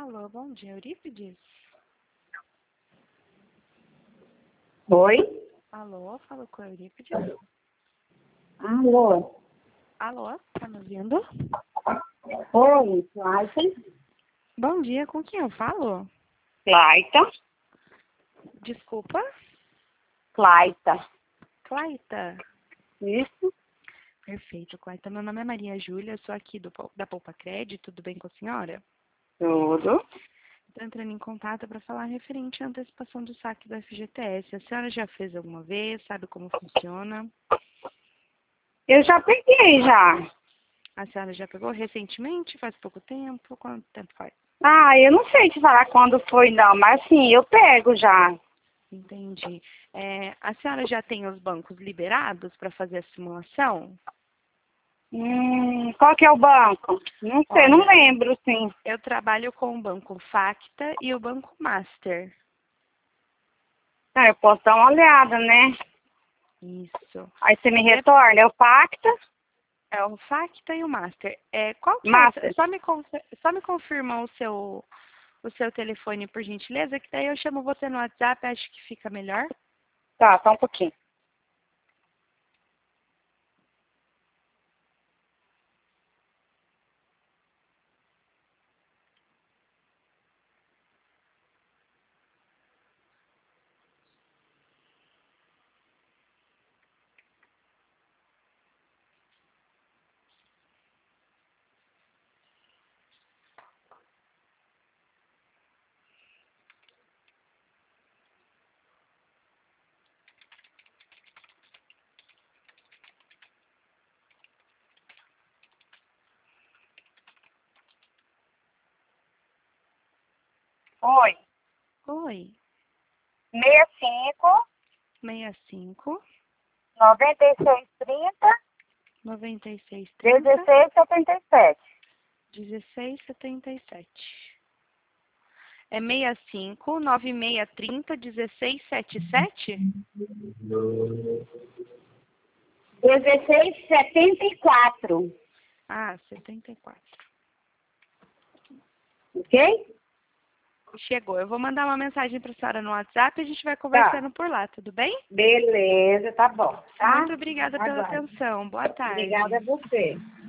Alô, bom dia, Eurípides? Oi? Alô, falo com a Eurípides? Alô? Alô, tá me ouvindo? Oi, Claita? Bom dia, com quem eu falo? Claita? Desculpa? Claita. Claita. Isso? Perfeito, Claita. Meu nome é Maria Júlia, eu sou aqui da Poupa Crédito, tudo bem com a senhora? Tudo. Estou entrando em contato para falar referente à antecipação do saque do FGTS. A senhora já fez alguma vez? Sabe como funciona? Eu já peguei já. A senhora já pegou recentemente? Faz pouco tempo? Quanto tempo faz? Eu não sei te falar quando foi não, mas sim, eu pego já. Entendi. A senhora já tem os bancos liberados para fazer a simulação? Qual que é o banco? Não sei, não Olha, lembro, sim. eu trabalho com o Banco Facta e o Banco Master. Eu posso dar uma olhada, né? Isso. Aí você me retorna, eu pacta, É o Facta e o Master. Qual que é Master. só me confirma o seu telefone, por gentileza, que daí eu chamo você no WhatsApp, acho que fica melhor. Tá, só um pouquinho. Oi. Oi, 65 65 9630 9630 1677. 1677. É 65 9630 1677? 1674. Ah, 74. Ok? Chegou. Eu vou mandar uma mensagem para a senhora no WhatsApp e a gente vai Tá. conversando por lá, tudo bem? Beleza, tá bom, tá? Muito obrigada pela Aguarde. atenção. Boa Obrigada tarde. a você.